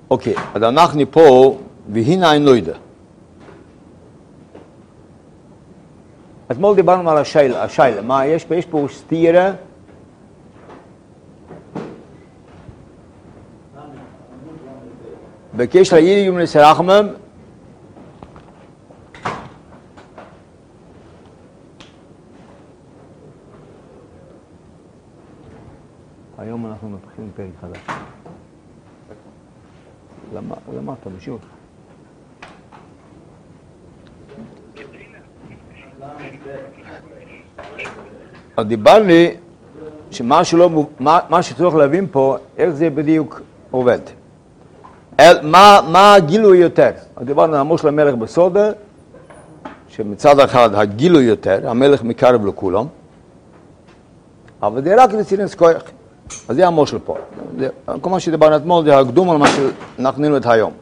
אוקיי, אז אנחנו פה, והנה אני לא יודע. אתמול דיברנו על השיילה, מה יש פה? יש פה סתירה. בקשר לידיגים לסרחמם, היום אנחנו מתחילים פרק חדש. למה אתה בשיעור? אז דיבר לי שמה שצריך להבין פה, איך זה בדיוק עובד. מה הגילוי יותר? אז דיברנו על משה המלך בסודה, שמצד אחד הגילוי יותר, המלך מקרב לכולם, אבל זה רק לצינס כוח. אז זה המושל פה. כל מה שדיברנו אתמול זה הקדום על מה שאנחנו נלמד היום.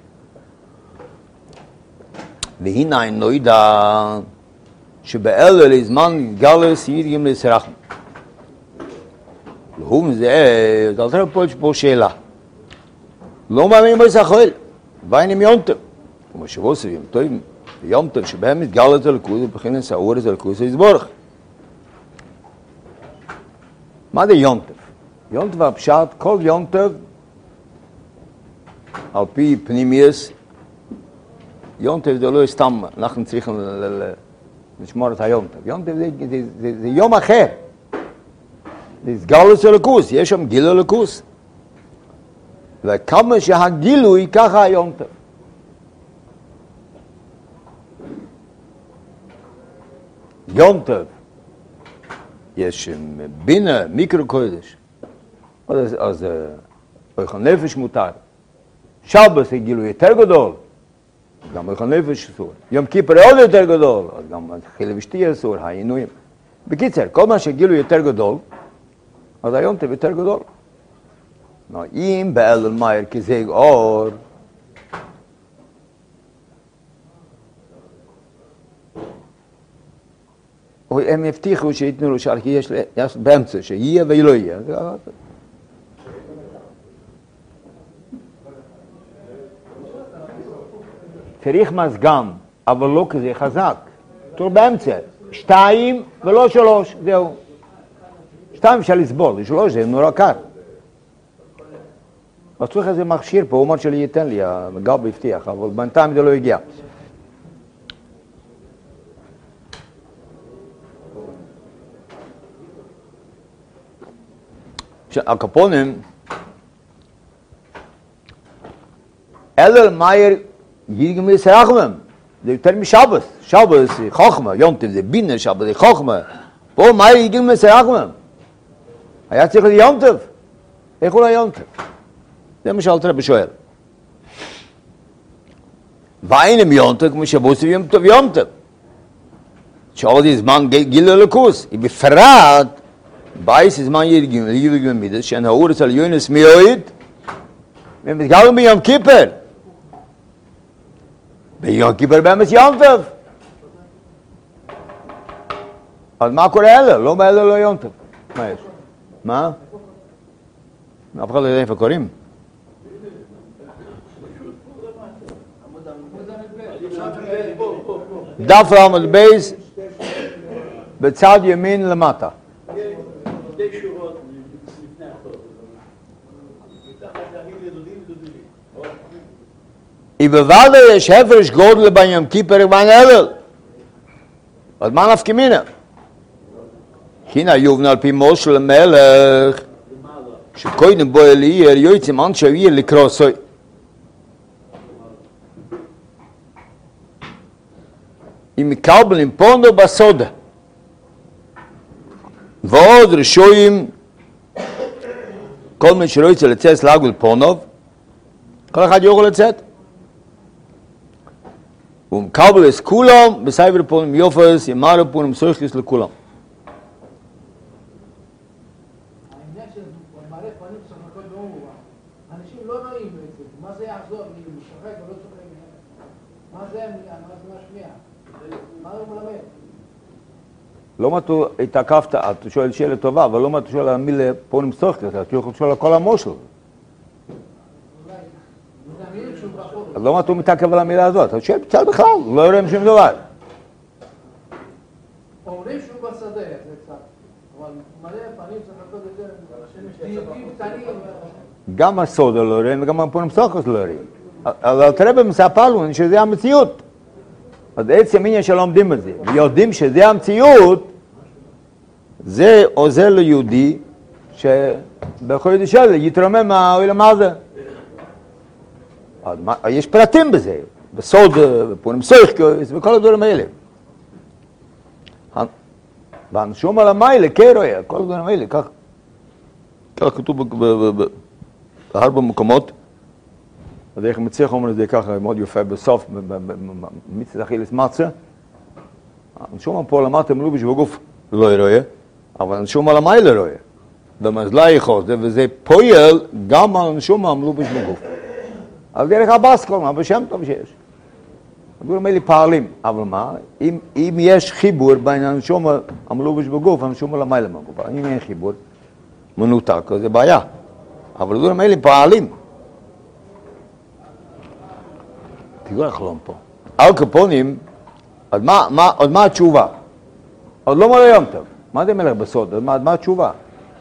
והנה אני לא יודע שבאלה לזמן גלס ידיגים לסרחם. והוא מזה, זה אלתר פה שאלה. לא מאמין בישראל, ואין יונטב. כמו שבוס יונטב שבהם מתגל את הלכוז, ובכן סעור את הלכוז יסבורך. מה זה יונטב? יונטב הפשט, כל יונטב, על פי פנימיוס, יונטב זה לא סתם, אנחנו צריכים לשמור את היונטב. יונטב זה יום אחר. זה סגל את הלכוז, יש שם גיל הלכוז. וכמה שהגילוי ככה היונטב. יונטב, יש בינה, מיקרו קודש, אז אוכל נפש מותר. שבת זה גילוי יותר גדול, גם אוכל נפש אסור. יום כיפר עוד יותר גדול, אז גם חילה ושתייה אסור, העינויים. בקיצר, כל מה שגילוי יותר גדול, אז היונטב יותר גדול. אם באל מאיר כזיג אור, הם הבטיחו שיתנו לו שער, כי יש באמצע, שיהיה ולא יהיה. צריך מזגן, אבל לא כזה חזק. תור באמצע, 2 ולא 3, זהו. 2 אפשר לסבול, 3 זה נורא קר. אז צריך איזה מכשיר פה, הוא אומר שלי ייתן לי, הגב הבטיח, אבל בינתיים זה לא הגיע. הקופונים, אלה מאיר ידיגים לסרחמם, זה יותר משבס, שבס זה חוכמה, יונטב זה בינה, שבס זה חוכמה, פה מאיר ידיגים לסרחמם, היה צריך להיות יונטב, איך הוא לא יונטב? זה מה שאלתר רבי שואל. ואין הם יונטב כמו שבוסי יונטב. שעוד זמן גיל הלכוס. בפרט, בייס זמן ידיגים מידס, שאין האורס על יונס מיועד, ומתגלם ביום כיפר. ביום כיפר באמת יונטב. אז מה קורה אלה? לא באלה לא יונטב. מה יש? מה? אף אחד לא יודע איפה קוראים. דף רמד בייס בצד ימין למטה. ובוודא יש הפרש גודל בין יום כיפר ובין הלל. אז מה נפקא מינה? הנה יובן על פי משה למלך שקודם בו אל עיר יוצאים אנשי עיר לקרוא סוי. אם מקבלים פונדו בסודה ועוד רשויים כל מי שלא יצא לצאת להגול פונוב כל אחד יוכל לצאת ומקבל את כולם בסייבר פונם יופס ימר פונם סויכס לכולם העניין של מראה פנים סמכות לא מובן אנשים לא רואים את זה מה זה יעזור לי משחק או לא צוחק מה זה משמיע מה הוא מלמד לא מה אתה התעקפת, אתה שואל שאלה טובה, אבל לא מה אתה שואל על מילה פונים סוחקס, אתה שואל כל המושל. מדמיין שהוא בחור. אז לא הוא מתעכב על המילה הזאת, אתה שואל בכלל, לא רואים שום דבר. אומרים שהוא בשדה, זה קצת. אבל מלא פנים צריך לחכות יותר, דיוקים קטנים. גם הסודה לא רואים וגם הפונים סוכוס לא רואים. אבל תראה מספר לנו שזה המציאות. אז עצם עניין שלא עומדים בזה, ויודעים שזה המציאות, זה עוזר ליהודי שבכל ידי של יתרומם מהעולם הזה. יש פרטים בזה, בסוד, בפונים סוכוס וכל הדברים האלה. והנשום על המיילה, כרויה, כל הדברים האלה, כך כתוב בהרבה מקומות. אז איך מצליח אומרים את זה ככה, מאוד יפה בסוף, במצד אכילס מצה. הנשום פה למטה מלובש בגוף לא רואה, אבל הנשום על המיילה רואה. במזלה יחוז, וזה פועל גם על הנשום המלובש בגוף. על דרך הבאסקול, מה בשם טוב שיש. הדברים האלה פעלים, אבל מה? אם יש חיבור בין הנשום המלובש בגוף, הנשום על המיילה בגוף, אם אין חיבור, מנותק, זה בעיה. אבל הדברים האלה פעלים. תראו החלום פה. על קופונים, אז מה התשובה? עוד לא מלא יום טוב. מה זה מלך בסוד? אז מה התשובה?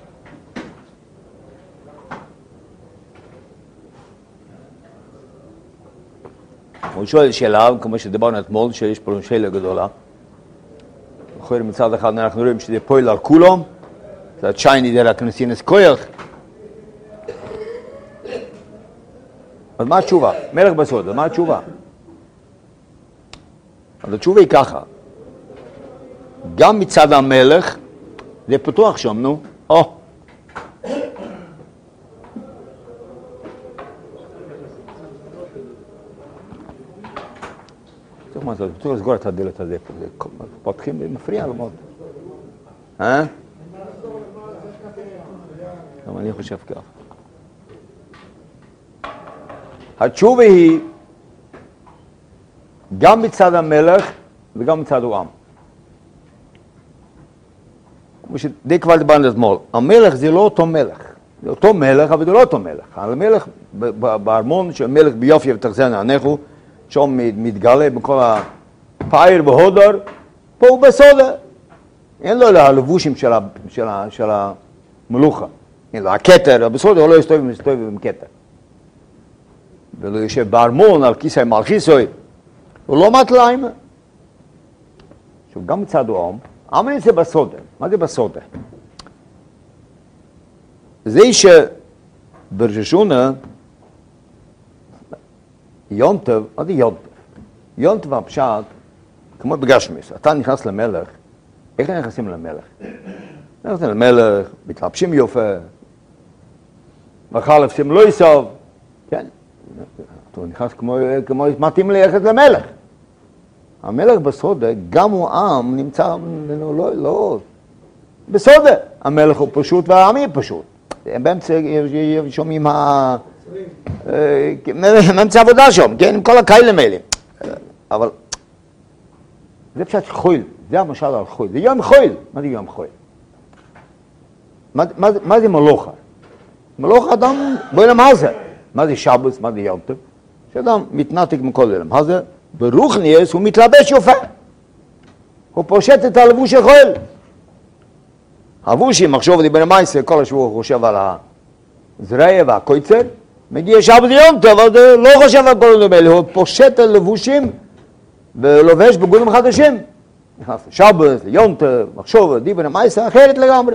הוא שואל שאלה, כמו שדיברנו אתמול, שיש פה שאלה גדולה. אחרי מצד אחד אנחנו רואים שזה פועל על כולם, זה הצ'ייני דרך הכנסינס כוח. אז מה התשובה? מלך בסוד, אז מה התשובה? אז התשובה היא ככה. גם מצד המלך, זה פתוח שם, נו. צריך מה זה, צריך לסגור את הדלת הזה. פותחים ומפריע לו מאוד. גם אני חושב כך. התשובה היא גם מצד המלך וגם מצד העם. כמו שדי כבר דיברנו אתמול, המלך זה לא אותו מלך. זה אותו מלך, אבל זה לא אותו מלך. המלך בארמון, שהמלך ביופי ותחזינה אנחנו, שם מתגלה בכל הפייר והודר, פה הוא בסודה. אין לו הלבושים של המלוכה. אין לו הכתר, בסודה הוא לא יסתובב עם כתר. ולא יושב בארמון על כיסא מלכיסוי, הוא לא מטליים. עכשיו, גם מצד העם, העם נמצא בסודה. מה זה בסודה? זה שבראשונה, יונטב, מה זה יונטב? יונטב הפשט, כמו בגשמיס, אתה נכנס למלך, איך נכנסים למלך? נכנסים למלך, מתלבשים יופה, מחלפים לא יסוב, כן? אתה נכנס כמו מתאים ללכת למלך. המלך בסודה, גם הוא עם, נמצא, לא, בסודה. המלך הוא פשוט והעם היא פשוט. הם באמצע שומעים באמצע עבודה שם, כן? עם כל הכאלה האלה. אבל זה פשוט חויל, זה המשל על חויל. זה יום חויל. מה זה יום חויל? מה זה מלוכה? מלוכה אדם, בואי למה זה? מה זה שבוס, מה זה יום טוב? שאדם מתנתק מכל אלה. מה זה? ברוחניאס הוא מתלבש יופה. הוא פושט את הלבוש של חויל. הלבושים, מחשוב דיבר מייסר, כל השבוע הוא חושב על הזרעי והקויצר. מגיע שבוס יום טוב, אבל לא חושב על כל הדברים האלה. הוא פושט את הלבושים ולובש בגודים חדשים. נכנס לשבוס, ליום טוב, מחשוב דיבר מייסר, אחרת לגמרי.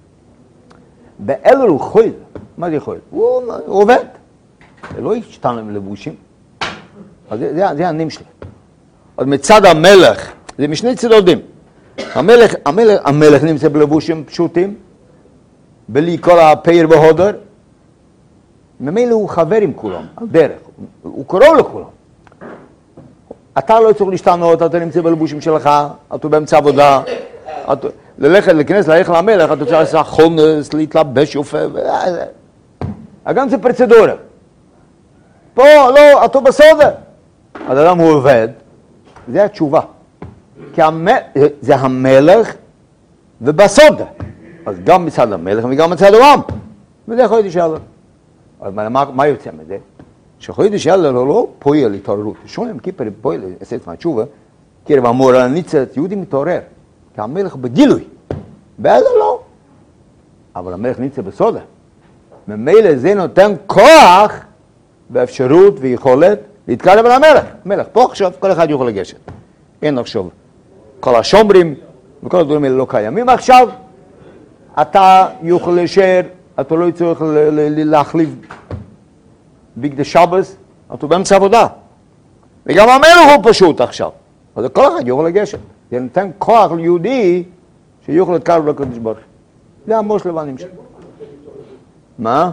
באלו הוא חויל. מה זה חויל? הוא עובד. זה לא השתנה עם לבושים. אז זה הענים שלי. אז מצד המלך, זה משני צדדים. המלך נמצא בלבושים פשוטים, בלי כל הפייר והודר. ממילא הוא חבר עם כולם, על דרך. הוא קרוב לכולם. אתה לא צריך להשתנות, אתה נמצא בלבושים שלך, אתה באמצע עבודה. להיכנס למלך, אתה צריך לעשות חונס, להתלבש יופה. גם זה פרצדורה. פה, לא, אתה בסודה. אז אדם הוא עובד, זה התשובה. כי זה המלך ובסודה. אז גם מצד המלך וגם מצד העם. וזה יכול להיות שאלה. אז מה יוצא מזה? שחודש אלו לא פועל התעוררות. שום כיפר פועל, עשית מהתשובה, קרב אמור על הניצת, יהודי מתעורר. כי המלך בגילוי. באלו לא. אבל המלך ניצה בסודה. ממילא זה נותן כוח ואפשרות ויכולת להתקרב על המלך. המלך, פה עכשיו כל אחד יכול לגשת. אין עכשיו. כל השומרים וכל הדברים האלה לא קיימים. עכשיו אתה יכול להישאר, אתה לא צריך להחליף בגדי שבס, אתה באמצע עבודה. וגם המלך הוא פשוט עכשיו. אז כל אחד יכול לגשת. זה נותן כוח ליהודי שיוכל להתקרב לקדוש ברוך הוא. זה המוש לבנים שלו. מה?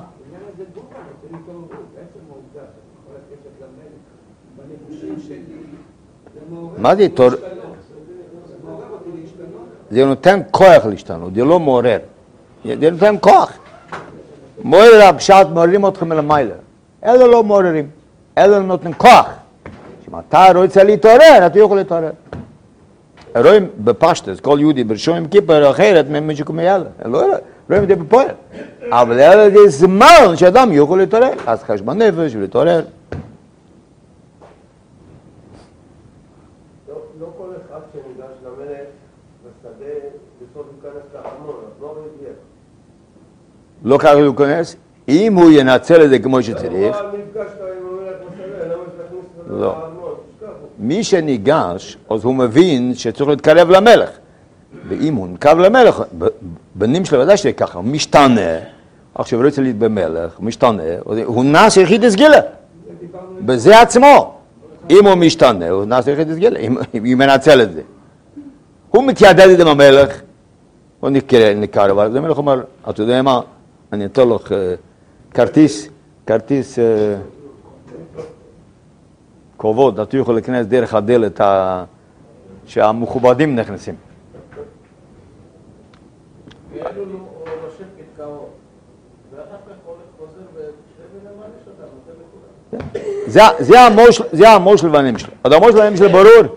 מה זה תור? זה נותן כוח להשתנות, זה לא מעורר. זה נותן כוח. מעורר הפשט, מעוררים אתכם אל המיילה. אלו לא מעוררים, אלו נותנים כוח. אם אתה רוצה להתעורר, אתה יכול להתעורר. רואים בפשטס, כל יהודי ברשום כיפר אחרת ממשקום יאללה. רואים את זה בפועל. אבל אלו זה זמן שאדם יכול להתעורר. אז חשבון נפש ולהתעורר. לא כל אחד שניגש למלך בשדה בסוף ייכנס לארמון, אז לא רגיע. לא ככה הוא ייכנס? אם הוא ינצל את זה כמו שצריך. אבל נפגשת עם המלך בשדה, למה שתכניס אותו לארמון? מי שניגש, אז הוא מבין שצריך להתקרב למלך. ואם הוא נקרב למלך, בנים שלו ודאי שזה ככה, הוא משתנה, עכשיו הוא רוצה להיות במלך, הוא משתנה, הוא נעשה יחיד הסגילה. בזה עצמו. אם הוא משתנה, הוא נעשה יחיד הסגילה, אם מנצל את זה. הוא מתיידד עם המלך, הוא נקרב, אבל המלך אומר, אתה יודע מה, אני אתן לך כרטיס כבוד, אתה יכול להיכנס דרך הדלת שהמכובדים נכנסים. ואלו לא רושם כתקאות, ואחר כך הולך חוזר ושבי למעלה שאתה נותן לכולם. זה המוש לבנים שלו. אז המוש לבנים שלו ברור.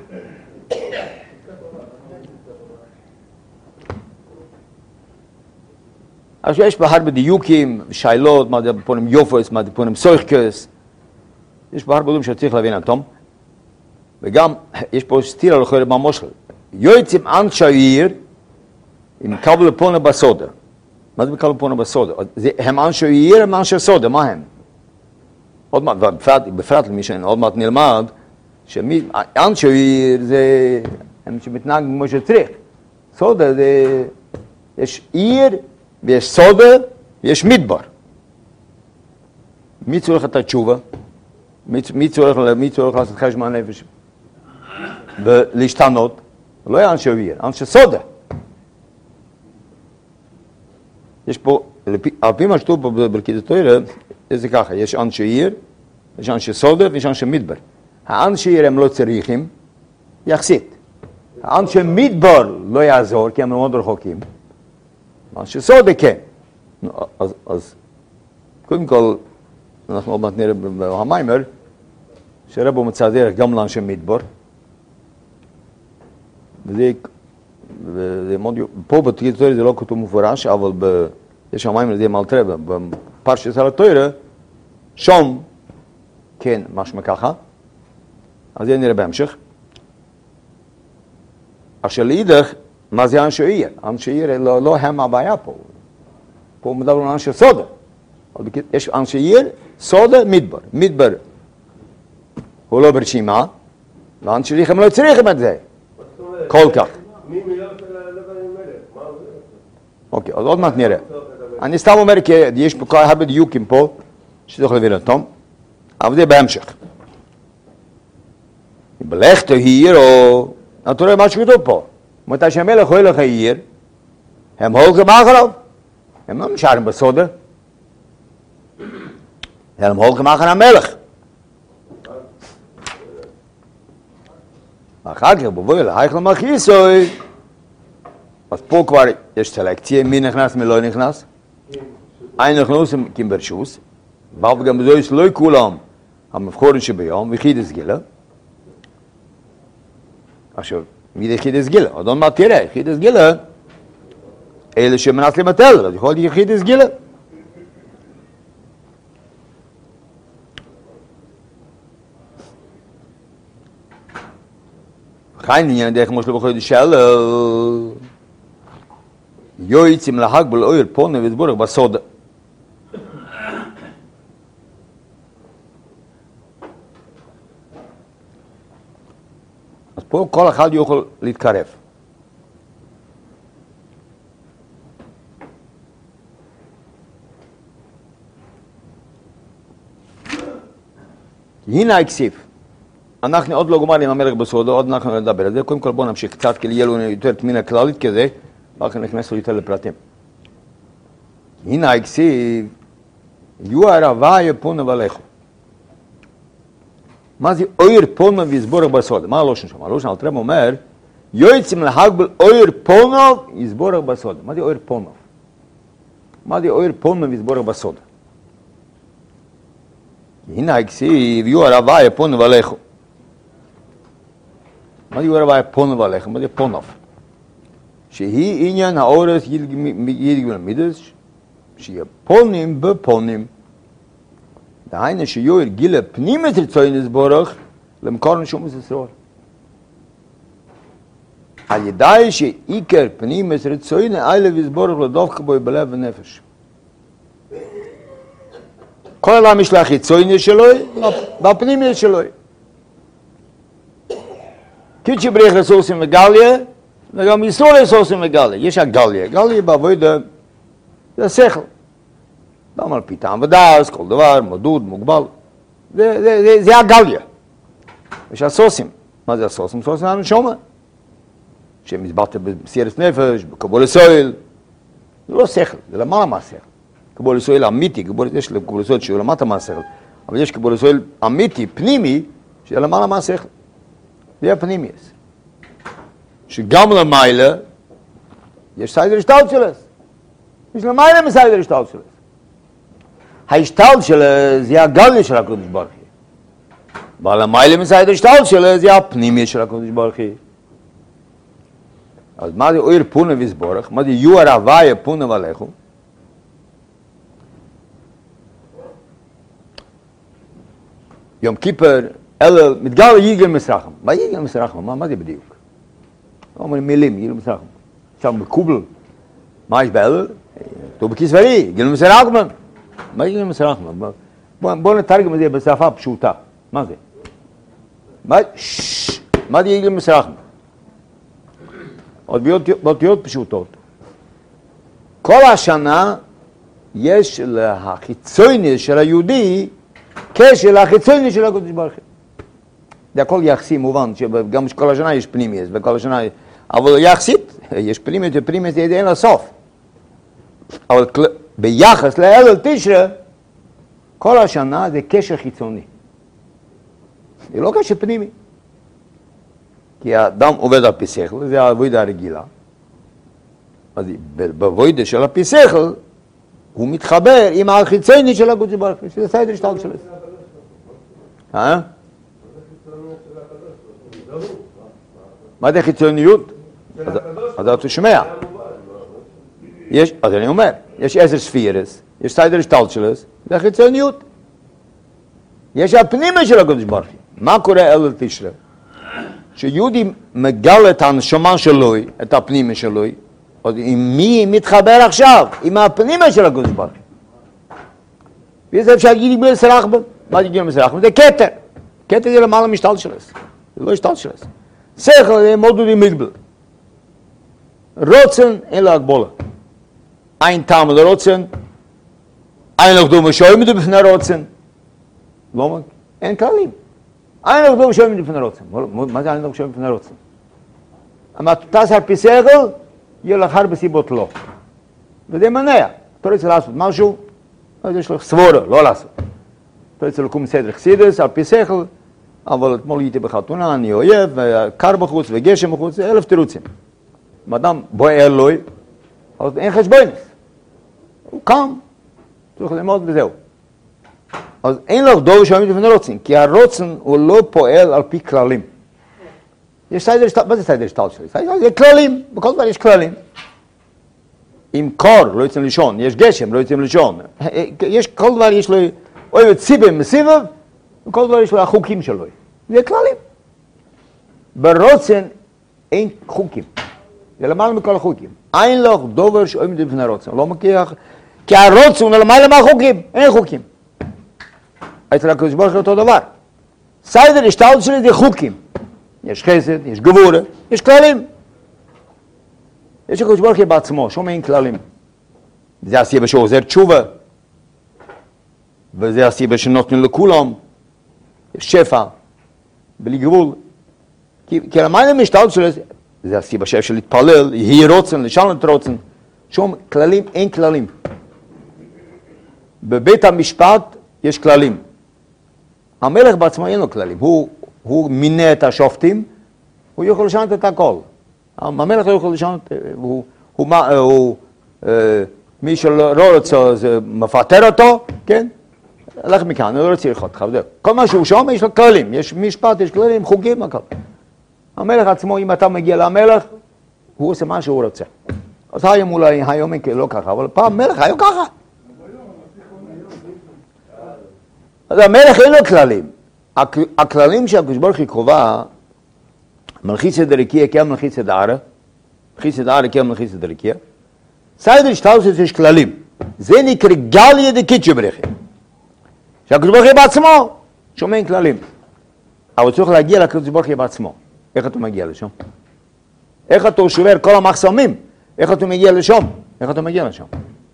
עכשיו יש פה הרבה דיוקים, שאלות, מה זה פונים יופס, מה זה פונים סויכס. יש פה הרבה דברים שצריך להבין אותם. וגם יש פה סתירה לכאורה במושל. יועצים אנשי העיר עם קבל פונה בסודה. מה זה קבל פונה בסודה? הם אנשי העיר, הם אנשי סודה, מה הם? עוד מעט, בפרט למי שאין, עוד מעט נלמד, שאנשי העיר זה הם שמתנהגים כמו שצריך. סודה זה, יש עיר ויש סודה ויש מדבר. מי צריך את התשובה? מי צריך לעשות חשבון נפש ולהשתנות? לא היה אנשי עיר, אנשי סודה. יש פה, על פי מה שכתוב פה בברכת התורה, זה ככה, יש אנשי עיר, יש אנשי סודה ויש אנשי מדבר. האנשי עיר הם לא צריכים, יחסית. האנשי מדבר לא יעזור, כי הם מאוד רחוקים. אנשי סודה כן. אז קודם כל, אנחנו עוד מעט נראה במיימר, שרבו מצא דרך גם לאנשי מדבר. וזה מאוד, פה בתוכנית התורה זה לא כתוב מפורש, אבל יש המיימר זה מלטרבה, בפרשת התורה, שם, כן, משמע ככה, אז זה נראה בהמשך. עכשיו לאידך, מה זה אנשי עיר? אנשי עיר לא הם הבעיה פה. פה מדברים על אנשי סודה. יש אנשי עיר, סודה, מדבר. מדבר הוא לא ברשימה, ואנשי עיר הם לא צריכים את זה. כל כך. מי מילה של לבנים מלך? מה זה? אוקיי, אז עוד מעט נראה. אני סתם אומר כי יש פה הרבה דיוקים פה, שצריך להבין אותם, אבל זה בהמשך. בלכת העיר, או... אתה רואה מה שכתוב פה. מתי שהמלך הולך העיר, הם הולכים אחריו. הם לא נשארים בסודה. הם הולכים אחר המלך. ואחר כך בבואי להייך למלכיסוי, אז פה כבר יש סלקציה, מי נכנס, מי לא נכנס. אין נכנסים כברשוס, אבל גם בזו יש לא כולם המבחורים שביום, וחידס גילה. עכשיו, מי זה חידס גילה? עוד מה תראה, חידס גילה, אלה שמנס לבטל, אז יכול להיות חידס גילה. kein עניין דרך כמו שלא בחודש שלו. יועצים להגבל אויר פונה וסבורך בסוד. אז פה כל אחד יוכל להתקרב. הנה הכסיף. אנחנו עוד לא גומרים עם המלך בסודו, עוד אנחנו נדבר על זה. קודם כל בואו נמשיך קצת, כי יהיה לנו יותר תמינה כללית כזה, ואחר כך נכנס יותר לפרטים. הנה הכסיף, יוער הוויה פונה ולכו. מה זה אויר פונה ויסבורך בסוד? מה הלושן שם? הלושן על טרם אומר, יועצים להגבל אויר פונה ויסבורך בסוד. מה זה אויר פונה? מה זה אויר פונה ויסבורך בסוד? הנה הכסיף, יוער הוויה פונה ולכו. מה זה יוער הוויה פונה ולכו? מה זה פונוף? שהיא עניין האורס ידגבל מידס, שיהיה פונים בפונים. דהיינו שיוער גילה פנימית רצוי נסבורך למקור נשום ישראל. על ידי שעיקר פנימית רצוי נאילה ויסבורך לדווקא בו בלב ונפש. כל אדם יש לה חיצוני שלו והפנימית שלו. קידשי בריך רסורסים וגליה, וגם ישראל רסורסים וגליה. יש הגליה. גליה בעבודה זה השכל. גם על פי טעם ודעת, כל דבר, מדוד, מוגבל. זה הגליה. יש הסוסים. מה זה הסוסים? סוסים הנשמה. שמסברת במסירת נפש, בקבול ישראל. זה לא שכל, זה למעלה מהשכל. קבול ישראל אמיתי, יש לקבול ישראל שהוא למטה מהשכל. אבל יש קבול ישראל אמיתי, פנימי, שיהיה למעלה מהשכל. זה הפנימי. שגם למעלה יש סיידר השתלט שלס. יש למעלה מסיידר השתלט שלס. ההשתלט שלס זה הגליה של הקדוש ברוך הוא. אבל למעלה מסיידר השתלט שלס זה הפנימי של הקדוש ברוך הוא. אז מה זה אויר פונה ויסבורך? מה זה יוער הוויה פונה ולכו? יום כיפר, אלה מתגלה יגל מסרחם. מה יגל מסרחם? מה זה בדיוק? לא אומרים מילים, יגל מסרחם. עכשיו מקובל. מה יש באלה? טוב בכיסברי, יגל מסרחם. מה יגל מסרחם? בואו נתרגם את זה בשפה פשוטה. מה זה? מה זה יגל מסרחם? עוד באותיות פשוטות. כל השנה יש לחיצוני של היהודי קשר לחיצוני של הקדוש ברוך הוא. זה הכל יחסי מובן, שגם כל השנה יש פנימיות, וכל השנה, אבל יחסית, יש פנימיות ופנימיות זה אין לסוף. אבל ביחס לאל תשרה, כל השנה זה קשר חיצוני. זה לא קשר פנימי. כי האדם עובד על פי שכל, זה העבודה הרגילה. אז בעבודה של הפי שכל, הוא מתחבר עם החיצוני של הקדוש ברוך הוא, שזה סיידר השתלט שלו. מה זה חיצוניות? אז אתה שומע. אז אני אומר, יש 10 ספירס, יש סיידר השתלט שלו, זה חיצוניות. יש הפנימי של הקדוש ברוך הוא. מה קורה אל תשרה? שיהודי מגלה את הנשמה שלו, את הפנימי שלו, אז עם מי מתחבר עכשיו? עם הפנימי של הקדוש ברוך הוא. וזה אפשר להגיד יגל מסרחם. מה זה יגל מסרחם? זה כתר. כתר זה למעלה משתלט שלס. זה לא השתלט שלס. שכל זה מודודי מגבל. רוצן אין לה הגבולה. אין טעם לרוצן. אין לך דומה שעומד בפני רוצן. לא, אין כללים. אין לך דומה שעומד בפני רוצן. מה זה אין לך שעומד בפני רוצן? אבל תעשה על פי שכל, יהיה לך הרבה סיבות לא. וזה מנע. אתה רוצה לעשות משהו, אז יש לך סבורה, לא לעשות. אתה רוצה לקום סדר חסידס, על פי שכל, אבל אתמול הייתי בחתונה, אני אויב, קר בחוץ וגשם בחוץ, 1000 תירוצים. אם אדם בוער לו, אז אין חשבונס. הוא קם, צריך ללמוד וזהו. אז אין לך דוב שעומד בפני רוצן, כי הרוצן הוא לא פועל על פי כללים. יש סיידר השתלט, מה זה סיידר השתלט שלי? זה כללים, בכל דבר יש כללים. אם קור, לא יוצאים לישון, יש גשם, לא יוצאים לישון. יש, כל דבר יש לו, אוהב סיבב מסיבב, וכל דבר יש לו החוקים שלו. זה כללים. ברוצן אין חוקים. זה למעלה מכל החוקים. אין לך דובר שעומד בפני הרוצן. לא מכיר, כי הרוצן הוא למעלה מהחוקים. אין חוקים. אצל הקדוש ברוך הוא אותו דבר. סדר השתלטות שלי זה חוקים. יש חסד, יש גבורה, יש כללים. יש הקדוש ברוך הוא בעצמו, שום אין כללים. זה הסיבה שהוא עוזר תשובה. וזה הסיבה שנותנים לכולם. יש שפע, בלי גבול. כי למעלה מהשתלטות שלי, זה הסיבה שאפשר להתפלל, יהי רוצן, לשלם את רוצן. שום כללים, אין כללים. בבית המשפט יש כללים. המלך בעצמו אין לו כללים. הוא מינה את השופטים, הוא יכול לשנות את הכל. המלך לא יכול לשנות, מי שלא רוצה, זה מפטר אותו, כן? הלך מכאן, אני לא רוצה ללכות לך. כל מה שהוא שומע, יש לו כללים. יש משפט, יש כללים, חוקים, הכל. המלך עצמו, אם אתה מגיע למלך, הוא עושה מה שהוא רוצה. אז היום אולי, היום לא ככה, אבל פעם מלך היה ככה. אז המלך אין לו כללים. הכללים שהקדוש ברוך הוא קובע, מלכיסא דרקיע כאל מלכיסא דערא, מלכיסא דערא כאל מלכיסא דרקיע, סדר השתלטות יש כללים. זה נקרא גליה דקידשא בריחו. שהקדוש ברוך הוא בעצמו שומע כללים. אבל צריך להגיע לקדוש ברוך הוא בעצמו. איך אתה מגיע לשם? איך אתה שובר כל המחסומים? איך אתה מגיע לשם? איך אתה מגיע לשם?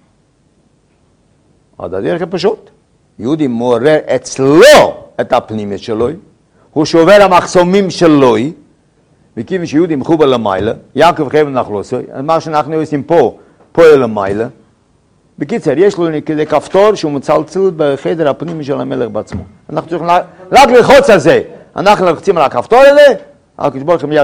אז הדרך היא פשוט. יהודי מעורר אצלו את הפנימיות שלו, הוא שובר המחסומים שלו, וכיוון שיהודי מחובר למעלה, יעקב חייב נחלוסו, מה שאנחנו עושים פה, פועל למעלה. בקיצר, יש לו כדי כפתור שהוא מצלצל בחדר הפנימי של המלך בעצמו. אנחנו צריכים רק ללחוץ על זה. אנחנו לוחצים על הכפתור הזה, הקדוש ברוך הוא מיד